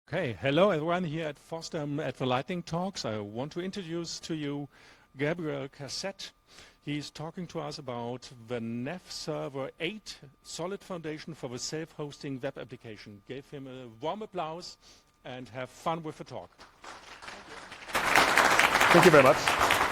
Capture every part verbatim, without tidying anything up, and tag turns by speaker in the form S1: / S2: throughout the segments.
S1: Okay, hello everyone here at FOSDEM at the Lightning Talks. I want to introduce to you Gabriel Cassette. He's talking to us about the N E F Server eight solid foundation for the self-hosting web application. Give him a warm applause and have fun with the talk.
S2: Thank you very much.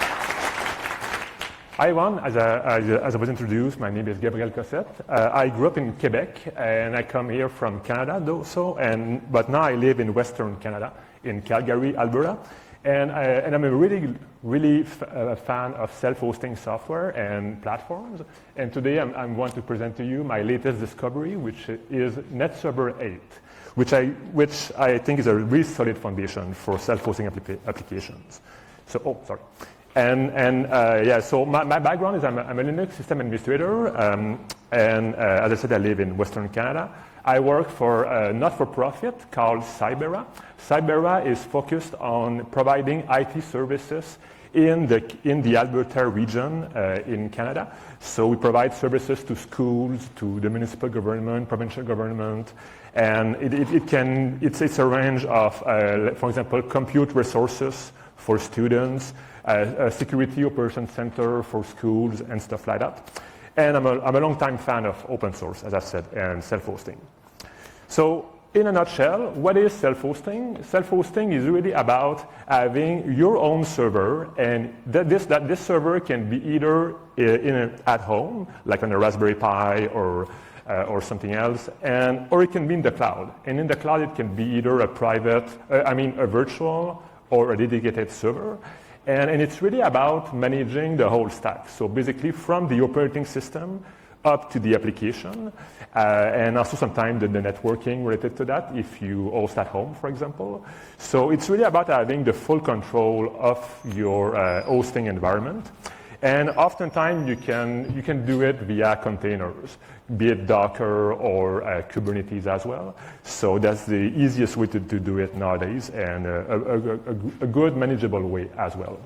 S2: Hi everyone, as I, as, as I was introduced, my name is Gabriel Cassette. Uh, I grew up in Quebec and I come here from Canada though, so, and, but now I live in Western Canada, in Calgary, Alberta. And, I, and I'm a really, really f a fan of self-hosting software and platforms. And today I'm, I'm going to present to you my latest discovery, which is NetServer eight, which I, which I think is a really solid foundation for self-hosting applica applications. So, oh, sorry. And, and uh, yeah, so my, my background is I'm a, I'm a Linux system administrator, um, and uh, as I said, I live in Western Canada. I work for a not-for-profit called Cybera. Cybera is focused on providing I T services in the, in the Alberta region uh, in Canada. So we provide services to schools, to the municipal government, provincial government, and it, it, it can, it's, it's a range of, uh, for example, compute resources for students, Uh, a security operations center for schools and stuff like that. And I'm a, I'm a long-time fan of open source, as I said, and self-hosting. So in a nutshell, what is self-hosting? Self-hosting is really about having your own server, and that this, that this server can be either in a, at home, like on a Raspberry Pi or Uh, or something else, and or it can be in the cloud. And in the cloud, it can be either a private, uh, I mean, a virtual or a dedicated server. And, and it's really about managing the whole stack. So basically from the operating system up to the application, uh, and also sometimes the, the networking related to that if you host at home, for example. So it's really about having the full control of your uh, hosting environment. And oftentimes you can, you can do it via containers, be it Docker or uh, Kubernetes as well. So that's the easiest way to, to do it nowadays, and uh, a, a, a good manageable way as well.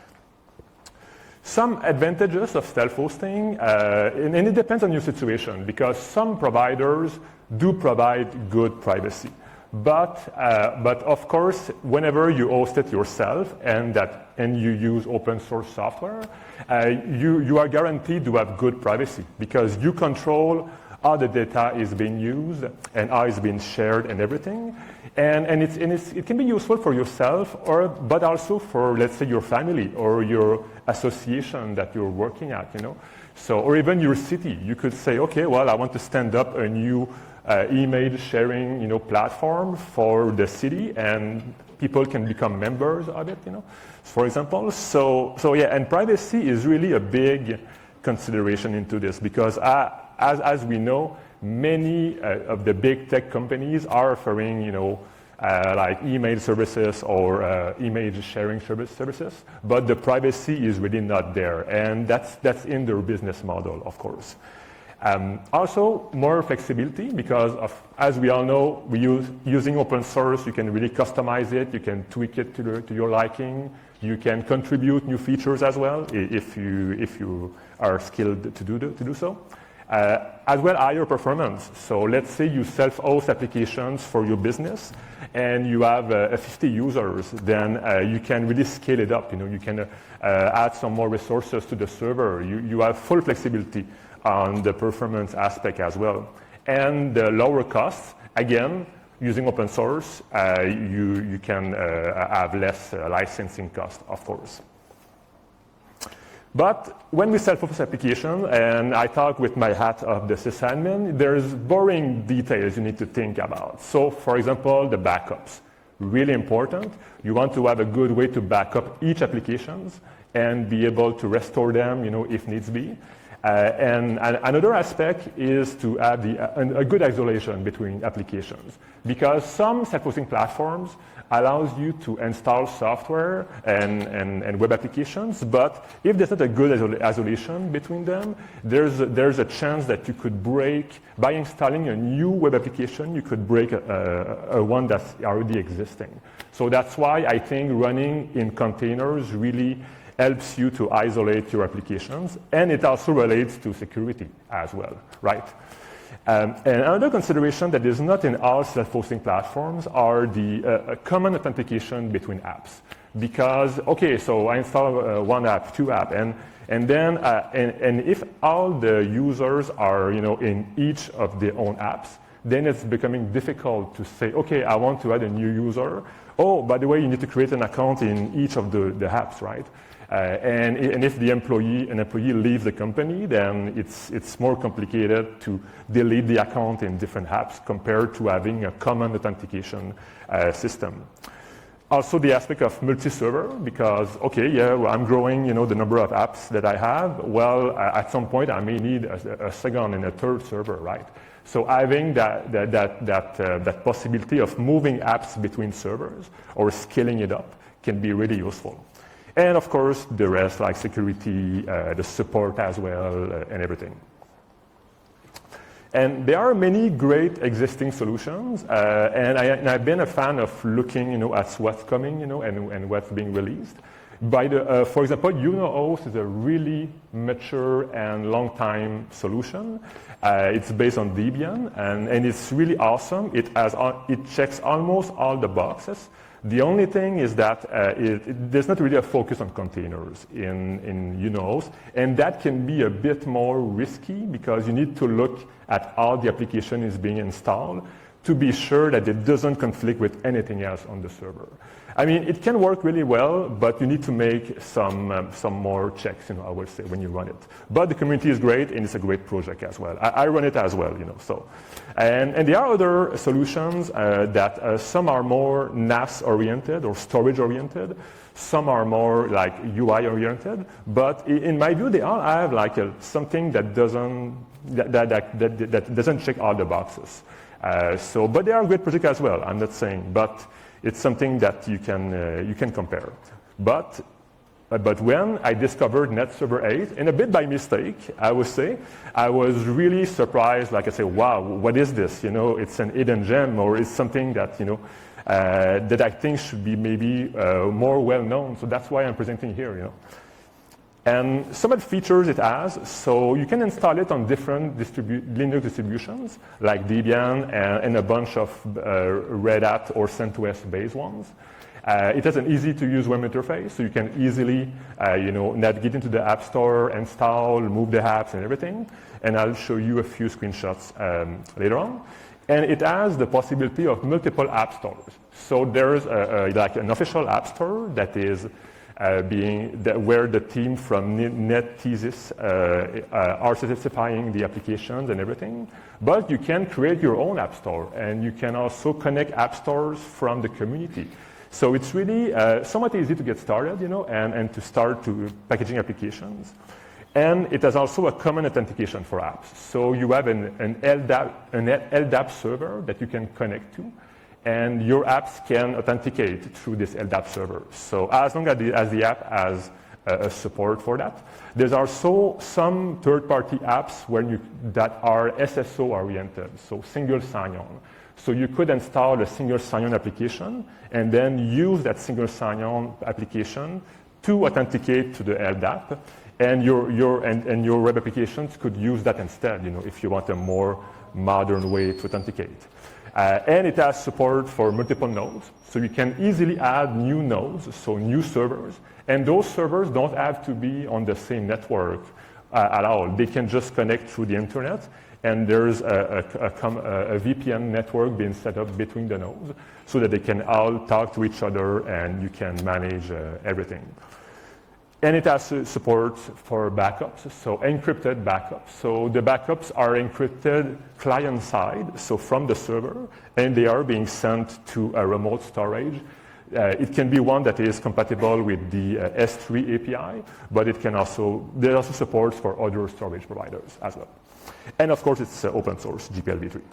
S2: Some advantages of self-hosting, uh, and, and it depends on your situation, because some providers do provide good privacy. But, uh, but of course, whenever you host it yourself and, that, and you use open source software, uh, you, you are guaranteed to have good privacy, because you control how the data is being used and how it's being shared and everything. And, and, it's, and it's, it can be useful for yourself, or, but also for, let's say, your family or your association that you're working at, you know. So, or even your city. You could say, okay, well, I want to stand up a new Uh, email sharing, you know, platform for the city, and people can become members of it, you know, for example. So, so yeah, and privacy is really a big consideration into this, because uh, as, as we know, many uh, of the big tech companies are offering, you know, uh, like email services or uh, image sharing service services, but the privacy is really not there, and that's, that's in their business model, of course. Um, also, more flexibility, because of, as we all know, we use, using open source, you can really customize it, you can tweak it to, the, to your liking, you can contribute new features as well, if you, if you are skilled to do, the, to do so. Uh, as well, higher performance. So let's say you self-host applications for your business, and you have uh, fifty users, then uh, you can really scale it up. You know, you can uh, add some more resources to the server. You, you have full flexibility on the performance aspect as well. And the lower costs, again, using open source, uh, you, you can uh, have less uh, licensing cost, of course. But when we self-host application, and I talk with my hat of the sysadmin, there's boring details you need to think about. So, for example, the backups. Really important. You want to have a good way to back up each applications and be able to restore them, you know, if needs be. Uh, and, and another aspect is to have the, uh, a good isolation between applications, because some self-hosting platforms allows you to install software and, and, and web applications, but if there's not a good isol isolation between them, there's a, there's a chance that you could break, by installing a new web application, you could break a, a, a one that's already existing. So that's why I think running in containers really helps you to isolate your applications, and it also relates to security as well, right? Um, and another consideration that is not in all self-hosting platforms are the uh, common authentication between apps. Because, okay, so I install uh, one app, two app, and, and then, uh, and, and if all the users are, you know, in each of their own apps, then it's becoming difficult to say, okay, I want to add a new user. Oh, by the way, you need to create an account in each of the, the apps, right? Uh, and, and if the employee, an employee leaves the company, then it's, it's more complicated to delete the account in different apps compared to having a common authentication uh, system. Also the aspect of multi-server, because, okay, yeah, well, I'm growing, you know, the number of apps that I have. Well, uh, at some point, I may need a, a second and a third server, right? So having that, that, that, that, uh, that possibility of moving apps between servers or scaling it up can be really useful. And of course, the rest, like security, uh, the support as well, uh, and everything. And there are many great existing solutions, uh, and, I, and I've been a fan of looking, you know, at what's coming, you know, and, and what's being released. By the, uh, for example, YunoHost is a really mature and long-time solution. Uh, it's based on Debian, and, and it's really awesome. It has, it checks almost all the boxes. The only thing is that uh, it, it, there's not really a focus on containers in, in YunoHost, and that can be a bit more risky because you need to look at how the application is being installed to be sure that it doesn't conflict with anything else on the server. I mean, it can work really well, but you need to make some, um, some more checks, you know, I would say, when you run it. But the community is great, and it's a great project as well. I, I run it as well, you know, so. And, and there are other solutions uh, that uh, some are more N A S-oriented or storage-oriented. Some are more like U I-oriented. But in my view, they all have like a, something that doesn't, that, that, that, that, that doesn't check all the boxes. Uh, so, but they are great projects as well, I'm not saying. But it's something that you can, uh, you can compare. But, uh, but when I discovered NetServer eight, and a bit by mistake, I would say, I was really surprised, like I say, wow, what is this? You know, it's an hidden gem, or it's something that, you know, uh, that I think should be maybe uh, more well known. So that's why I'm presenting here, you know. And some of the features it has, so you can install it on different distribu Linux distributions, like Debian and, and a bunch of uh, Red Hat or CentOS based ones. Uh, it has an easy-to-use web interface, so you can easily, uh, you know, navigate into the App Store, install, move the apps and everything. And I'll show you a few screenshots um, later on. And it has the possibility of multiple app stores. So there's a, a, like an official app store that is Uh, being the, where the team from NetThesis uh, uh, are specifying the applications and everything. But you can create your own app store, and you can also connect app stores from the community. So it's really uh, somewhat easy to get started, you know, and, and to start to packaging applications. And it has also a common authentication for apps. So you have an, an, L D A P, an L D A P server that you can connect to, and your apps can authenticate through this L D A P server. So as long as the, as the app has uh, a support for that. There's also some third-party apps where you, that are S S O-oriented, so single sign-on. So you could install a single sign-on application and then use that single sign-on application to authenticate to the L D A P, and your, your, and, and your web applications could use that instead, you know, if you want a more modern way to authenticate. Uh, and it has support for multiple nodes, so you can easily add new nodes, so new servers, and those servers don't have to be on the same network uh, at all. They can just connect through the internet, and there's a, a, a, a V P N network being set up between the nodes so that they can all talk to each other and you can manage uh, everything. And it has support for backups, so encrypted backups. So the backups are encrypted client-side, so from the server, and they are being sent to a remote storage. Uh, it can be one that is compatible with the uh, S three A P I, but it can also, there also support for other storage providers as well. And of course, it's uh, open source, G P L v three.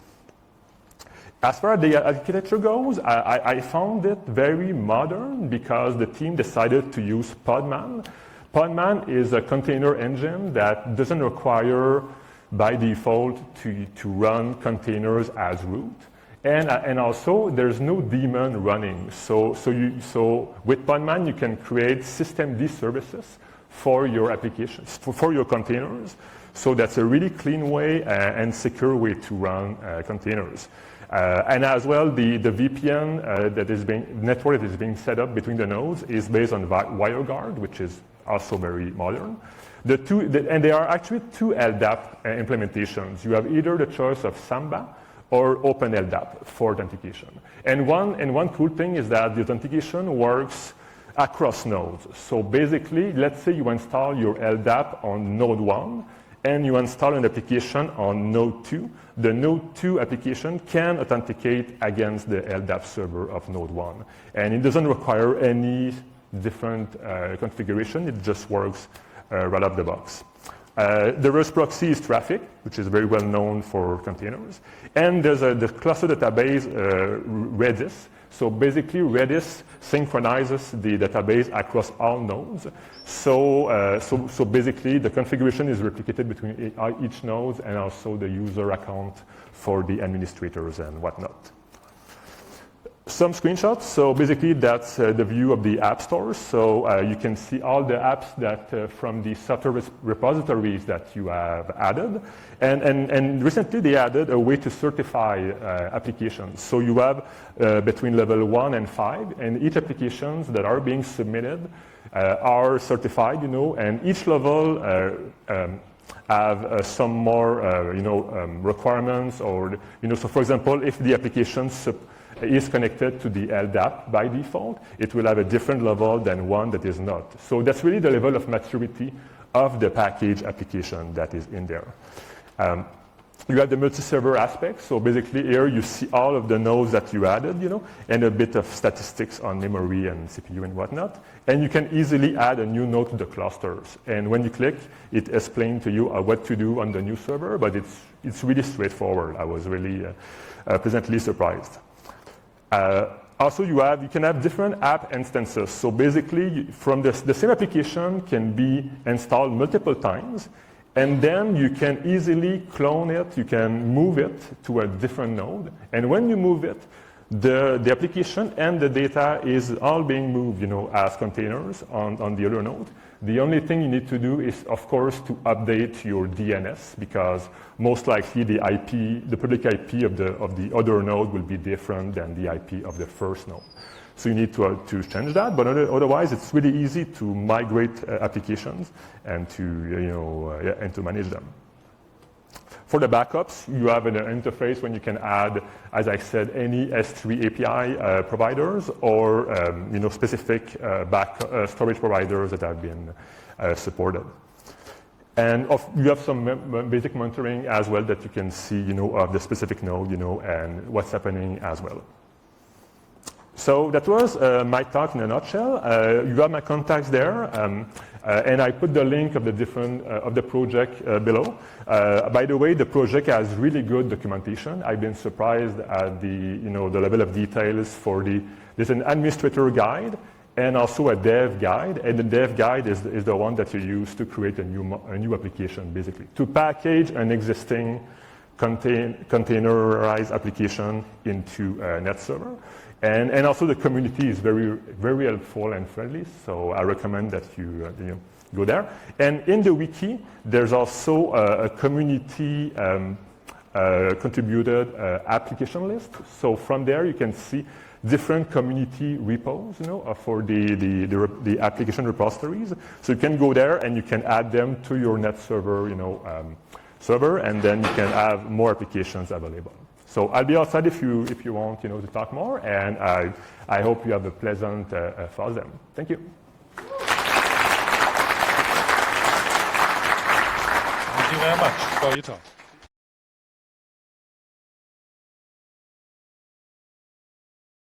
S2: As far as the architecture goes, I, I found it very modern because the team decided to use Podman. Podman is a container engine that doesn't require, by default, to, to run containers as root. And, and also, there's no daemon running. So, so, you, so with Podman, you can create systemd services for your applications, for, for your containers. So that's a really clean way uh, and secure way to run uh, containers. Uh, and as well, the, the V P N uh, that is being, network that is being set up between the nodes is based on WireGuard, which is also very modern. The two, the, and there are actually two L D A P uh, implementations. You have either the choice of Samba or Open L D A P for authentication. And one, and one cool thing is that the authentication works across nodes. So basically, let's say you install your L D A P on node one, and you install an application on node two. The node two application can authenticate against the L D A P server of node one. And it doesn't require any different uh, configuration. It just works uh, right out of the box. Uh, the reverse proxy is Traefik, which is very well known for containers. And there's a the cluster database, uh, Redis. So basically, Redis synchronizes the database across all nodes. So, uh, so, so basically, the configuration is replicated between each node and also the user account for the administrators and whatnot. Some screenshots. So basically, that's uh, the view of the app stores. So uh, you can see all the apps that uh, from the software repositories that you have added. And, and, and recently, they added a way to certify uh, applications. So you have uh, between level one and five, and each applications that are being submitted uh, are certified, you know, and each level uh, um, have uh, some more, uh, you know, um, requirements, or, you know, so for example, if the application is connected to the L D A P by default, it will have a different level than one that is not. So that's really the level of maturity of the package application that is in there. Um, you have the multi-server aspect. So basically here you see all of the nodes that you added, you know, and a bit of statistics on memory and C P U and whatnot. And you can easily add a new node to the clusters. And when you click, it explains to you uh, what to do on the new server, but it's, it's really straightforward. I was really uh, uh, pleasantly surprised. Uh, also, you have you can have different app instances. So basically, from this, the same application can be installed multiple times, and then you can easily clone it. You can move it to a different node, and when you move it, the the application and the data is all being moved, you know, as containers on on the other node. The only thing you need to do is, of course, to update your D N S, because most likely the I P, the public I P of the of the other node will be different than the I P of the first node. So you need to, uh, to change that, but other, otherwise it's really easy to migrate uh, applications and to, you know, uh, yeah, and to manage them. For the backups, you have an interface when you can add, as I said, any S three A P I uh, providers or um, you know, specific uh, back uh, storage providers that have been uh, supported. And of, you have some basic monitoring as well that you can see, you know, of the specific node, you know, and what's happening as well. So that was uh, my talk in a nutshell. Uh, you have my contacts there, um, uh, and I put the link of the different uh, of the project uh, below. Uh, by the way, the project has really good documentation. I've been surprised at the you know the level of details for the. There's an administrator guide and also a dev guide, and the dev guide is is the one that you use to create a new a new application, basically to package an existing contain, containerized application into a net server. And, and also the community is very, very helpful and friendly, so I recommend that you, uh, you know, go there. And in the wiki, there's also a, a community um, uh, contributed uh, application list. So from there, you can see different community repos, you know, for the, the, the, the application repositories. So you can go there and you can add them to your net server, you know, um, server, and then you can have more applications available. So I'll be outside if you if you want, you know, to talk more, and I I hope you have a pleasant uh, uh, FOSDEM. Thank you.
S1: Thank you very much for your talk.